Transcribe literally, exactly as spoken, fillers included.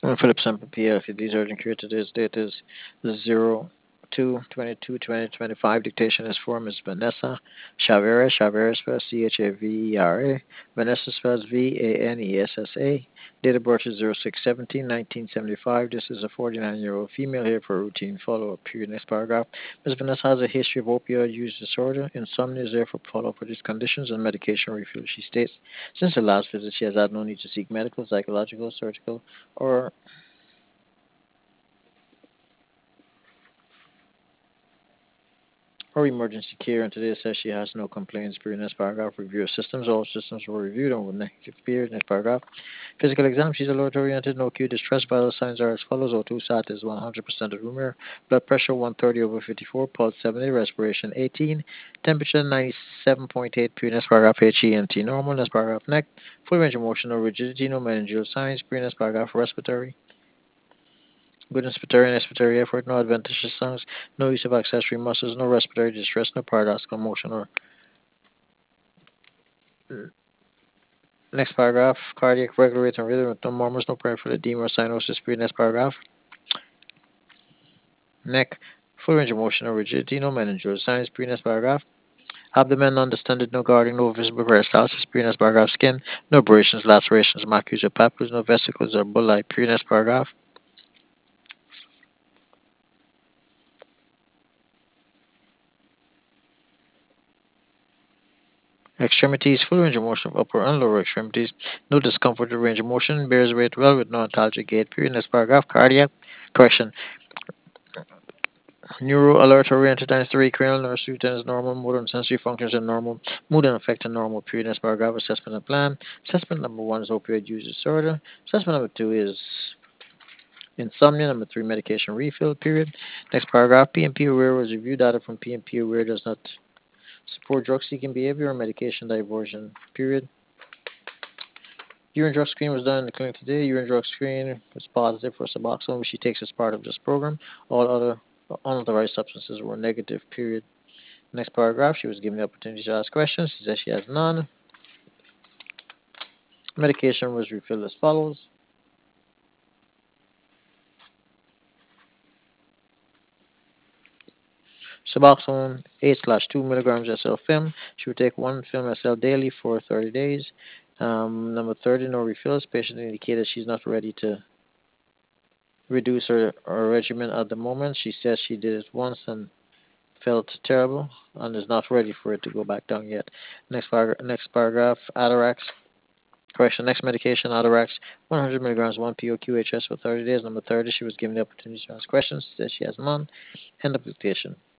Uh, Philip Semper P L C. These urgent care today's date is zero two twenty two twenty twenty five. Dictation is for Miss Vanessa Chavera. Chavera spells C H A V E R A. Vanessa spells V A N E S S A. Date of birth is zero six seventeen nineteen seventy five. This is a forty-nine year old female here for routine follow up. Period. Next paragraph. Miss Vanessa has a history of opioid use disorder. Insomnia is therefore follow up for these conditions and medication refill. She states since her last visit she has had no need to seek medical, psychological, surgical, or or emergency care, and today says she has no complaints. Period. Next paragraph. Review of systems. All systems were reviewed and were negative. Period. Next paragraph. Physical exam. She's alert oriented. No acute distress. Vital signs are as follows. O two sat is one hundred percent of room air. Blood pressure one thirty over fifty-four. Pulse seventy. Respiration eighteen. Temperature ninety-seven point eight. Period. Next paragraph. H E N T normal. Next paragraph. Neck. Full range of motion. No rigidity. No meningeal signs. Period. Next paragraph. Respiratory. Good inspiratory and expiratory effort, no adventitious songs, no use of accessory muscles, no respiratory distress, no paradoxical motion or next paragraph, cardiac regular rate and rhythm with no murmurs, no peripheral edema or cyanosis. Period. Next paragraph. Neck, full range of motion or rigidity, no meningeal signs. Period. Next paragraph. Abdomen undistended, no guarding, no visible peristalsis. Period. Next paragraph. Skin, no abrasions, lacerations, macules or papules, no vesicles or bullae. Period. Next paragraph. Extremities, full range of motion of upper and lower extremities. No discomfort or range of motion. Bears weight well with no antalgic gait. Period. Next paragraph. Cardiac. Correction. Neuro alert oriented times three. Cranial nerve stimulation is normal. Motor and sensory functions are normal. Mood and affect are normal. Period. Next paragraph. Assessment and plan. Assessment number one is opioid use disorder. Assessment number two is insomnia. Number three, medication refill. Period. Next paragraph. P M P aware was review data from P M P aware does not support drug seeking behavior or medication diversion. Period. Urine drug screen was done in the clinic today. Urine drug screen was positive for Suboxone, which she takes as part of this program. All other unauthorized substances were negative. Period. Next paragraph. She was given the opportunity to ask questions. She says she has none. Medication was refilled as follows. Suboxone eight slash two milligrams S L film. She would take one film S L daily for thirty days. Um, number thirty, no refills. Patient indicated she's not ready to reduce her, her regimen at the moment. She says she did it once and felt terrible and is not ready for it to go back down yet. Next, par- next paragraph, Atarax. Correction, next medication, Atarax, one hundred milligrams, one P O Q H S for thirty days. Number thirty, she was given the opportunity to ask questions. Says she has none. End of dictation.